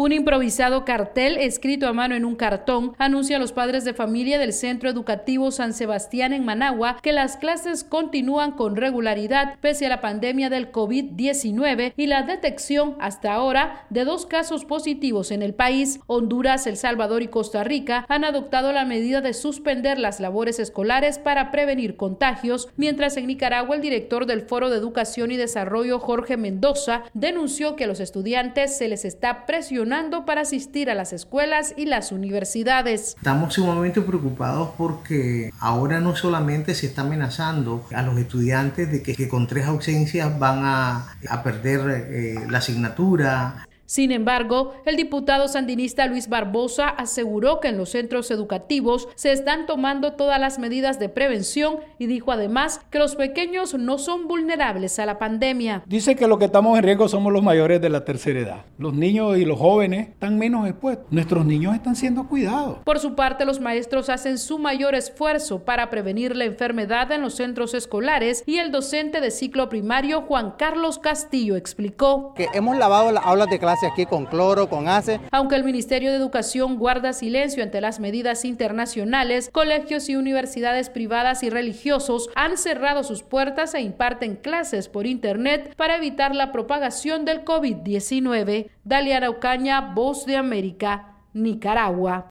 Un improvisado cartel escrito a mano en un cartón anuncia a los padres de familia del Centro Educativo San Sebastián en Managua que las clases continúan con regularidad pese a la pandemia del COVID-19 y la detección hasta ahora de 2 casos positivos en el país. Honduras, El Salvador y Costa Rica han adoptado la medida de suspender las labores escolares para prevenir contagios, mientras en Nicaragua el director del Foro de Educación y Desarrollo, Jorge Mendoza, denunció que a los estudiantes se les está presionando para asistir a las escuelas y las universidades. Estamos sumamente preocupados porque ahora no solamente se está amenazando a los estudiantes de que con 3 ausencias van a perder la asignatura. Sin embargo, el diputado sandinista Luis Barbosa aseguró que en los centros educativos se están tomando todas las medidas de prevención y dijo además que los pequeños no son vulnerables a la pandemia. Dice que los que estamos en riesgo somos los mayores de la tercera edad. Los niños y los jóvenes están menos expuestos. Nuestros niños están siendo cuidados. Por su parte, los maestros hacen su mayor esfuerzo para prevenir la enfermedad en los centros escolares y el docente de ciclo primario Juan Carlos Castillo explicó que hemos lavado las aulas de clase aquí con cloro, con ACE. Aunque el Ministerio de Educación guarda silencio ante las medidas internacionales, colegios y universidades privadas y religiosos han cerrado sus puertas e imparten clases por internet para evitar la propagación del COVID-19. Dalia Araucaña, Voz de América, Nicaragua.